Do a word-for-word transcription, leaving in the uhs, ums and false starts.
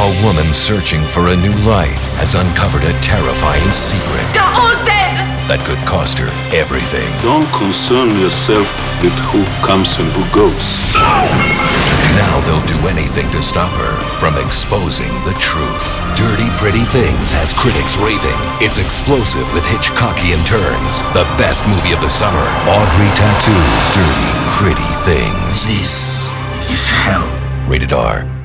A woman searching for a new life has uncovered a terrifying secret. They're all dead! That could cost her everything. Don't concern yourself with who comes and who goes. Now they'll do anything to stop her from exposing the truth. Dirty Pretty Things has critics raving. It's explosive with Hitchcockian turns. The best movie of the summer. Audrey Tautou, Dirty Pretty Things. This is hell. Rated R.